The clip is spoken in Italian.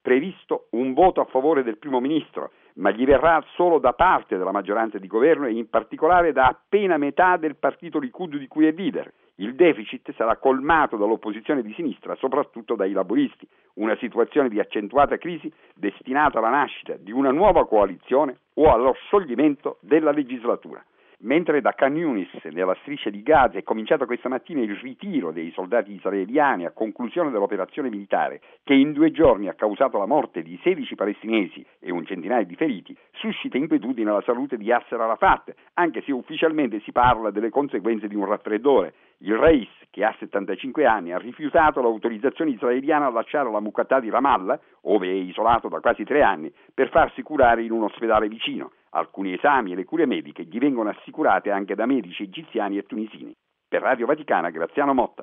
previsto un voto a favore del primo ministro, ma gli verrà solo da parte della maggioranza di governo e in particolare da appena metà del partito Likud di cui è leader. Il deficit sarà colmato dall'opposizione di sinistra, soprattutto dai laburisti, una situazione di accentuata crisi destinata alla nascita di una nuova coalizione o allo scioglimento della legislatura. Mentre da Khan Yunis, nella striscia di Gaza, è cominciato questa mattina il ritiro dei soldati israeliani a conclusione dell'operazione militare, che in 2 giorni ha causato la morte di 16 palestinesi e un centinaio di feriti, suscita inquietudine alla salute di Yasser Arafat, anche se ufficialmente si parla delle conseguenze di un raffreddore. Il Reis, che ha 75 anni, ha rifiutato l'autorizzazione israeliana a lasciare la Muqatta di Ramallah, ove è isolato da quasi 3 anni, per farsi curare in un ospedale vicino. Alcuni esami e le cure mediche gli vengono assicurate anche da medici egiziani e tunisini. Per Radio Vaticana, Graziano Motta.